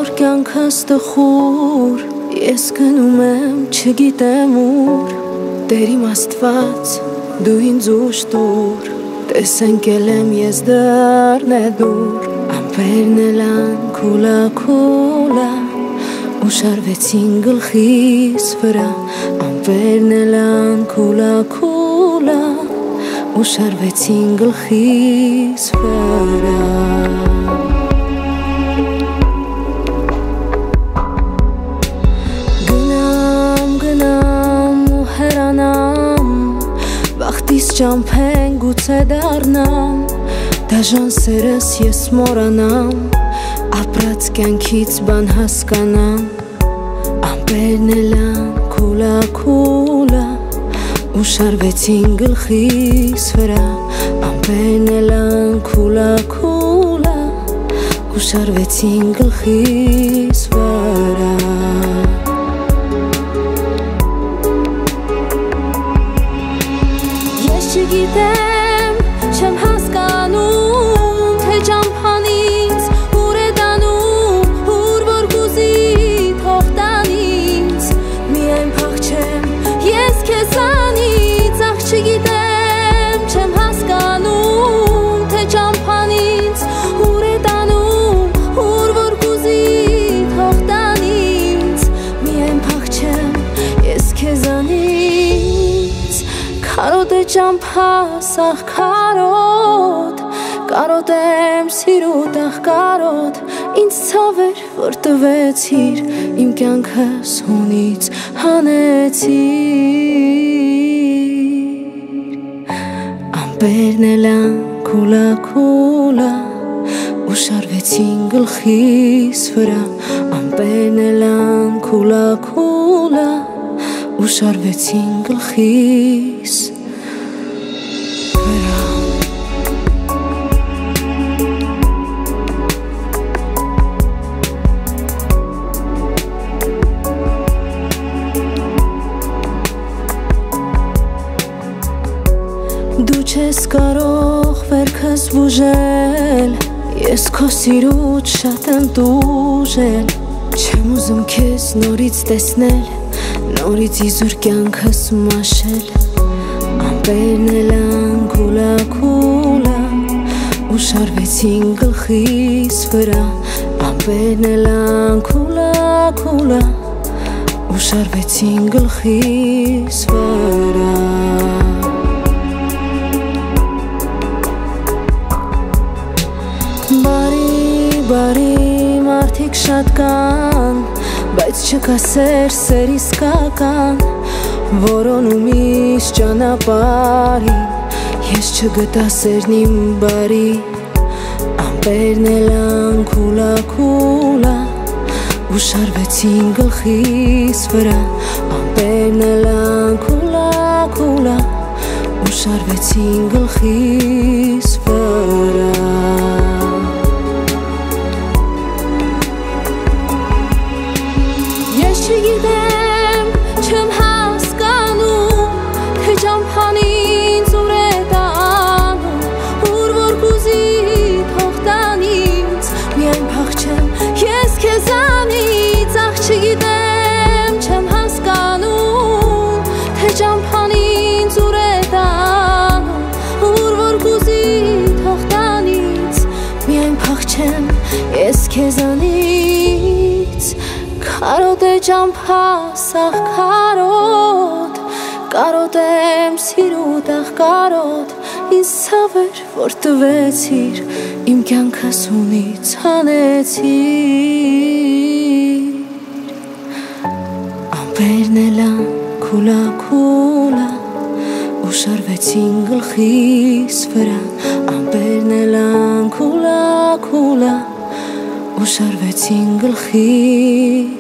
որ կյանքս տխուր, ես գնում եմ չգիտեմ ուր, Տեր իմ Աստված դու ինձ ուշ տուր, տեսնկել եմ ես դռն է դուր, ամպերն էլան քուլա քուլա, ու շարվեցին գլխիս վրա, ամպերն էլան քուլա քուլա, ու շարվեցին գլխիս վրա. Վախտիս ճամփեն գուցե դառնամ, դաժան սերս ես մոռանամ, ապրած կյանքից բան հասկանամ, ամպերն էլան քուլա քուլա, ու շարվեցին գլխիս վրա, ամպերն էլան քուլա քուլա, ու շարվեցին գլխիս վրա. Չգիտեմ, չեմ հասկանում, թե ճամփանից ուր է տանում, ուր որ կուզի թող տանից, միայն փախչեմ ես քեզանից, ախ չգիտեմ, չեմ հասկանում, թե ճամփանից ուր է տանում, ուր որ կուզի թող տանից, միայն փախչեմ ես քեզանից. Կարոտ է ճամփաս ախ կարոտ, կարոտ եմ սիրուտ ախ կարոտ, ինձ ցավ էր որ տվեցիր, իմ կյանքս հունից հանեցիր, ամպերն էլան քուլա քուլա, ու շարվեցին գլխիս վրա, ամպերն էլան քուլա քուլա, ու շարվեցին գլխիս վրա. Դու չես կարող վերքս բուժել, ես քո սիրուց շատ եմ տուժել, չեմ ուզում քեզ նորից տեսնել, նորից իզուր կյանքս մաշել, ամպերն էլան քուլա քուլա, ու շարվեցին գլխիս վրա, ամպերն էլան քուլա քուլա, ու շարվեցին գլխիս վրա. Բարի մարդիկ շատ կան, բայց չկա սեր իսկական, որոնում իս ճանապարհին, ես չգտա սերն իմ բարի, ամպերն էլան քուլա քուլա, ու շարվեցին գլխիս վրա, ամպերն էլան քուլա քուլա, ու շարվեցին գլխիս վրա. Չգիտեմ, չեմ հասկանում, թե ճամփանից ուր է տանում, ուր որ կուզի թող տանից, միայն փախչեմ ես քեզանից, ախ չգիտեմ, չեմ հասկանում, թե ճամփանից ուր է տանում, ուր որ կուզի թող տանից, միայն փախչեմ ես քեզանից. Կարոտ է ճամփաս ախ կարոտ, կարոտ եմ սիրուտ ախ կարոտ, ինձ ցավ էր որ տվեցիր, իմ կյանքս հունից հանեցիր, ամպերն էլան քուլա քուլա, ու շարվեցին գլխիս վրա, ամպերն էլան քուլա քուլա, ու շարվեցին գլխիս